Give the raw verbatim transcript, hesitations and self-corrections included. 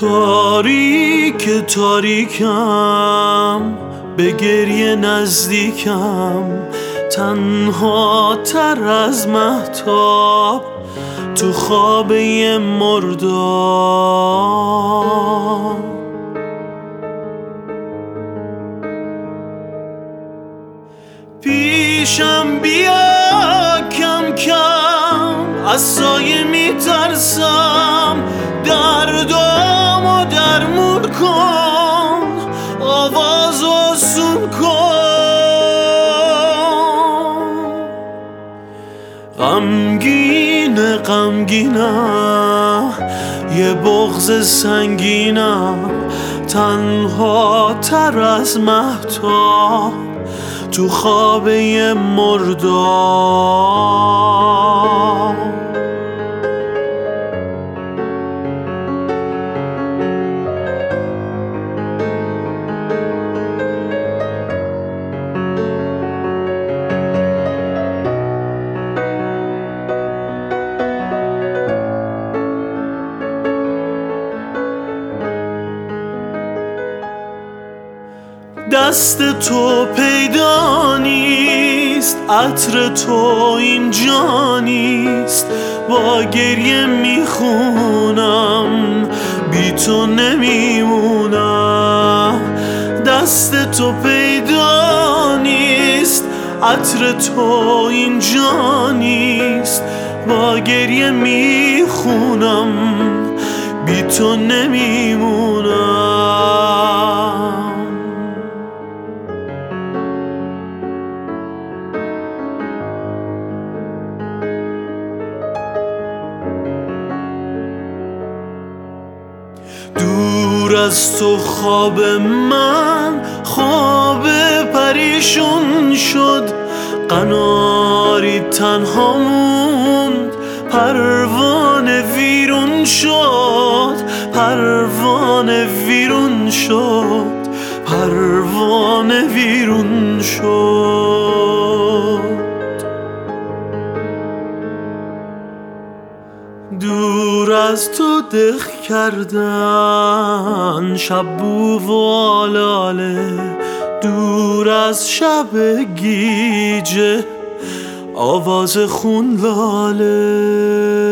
تاریک تاریکم، به گریه نزدیکم، تنها تر از مهتاب تو خواب یه مرداب. پیشم بیا کم کم، از سایه میترسم، دردامو درمون کن، آواز آسون کن. غمگین غمگینم، یه بغض سنگینم، تنها تر از مهتاب تو خواب یه مرداب. دست تو پیدا نیست، عطر تو اینجا نیست، با گریه میخونم، بی تو نمیمونم. دست تو پیدا نیست، عطر تو اینجا نیست، با گریه میخونم، بی تو نمیمونم. دور از تو خواب من خواب پریشون شد، قناری تنها موند، پروانه ویرون شد، پروانه ویرون شد، پروانه ویرون شد. دور از تو دق کردن شب بو و آلاله، دور از شب گیجه آواز خون لاله.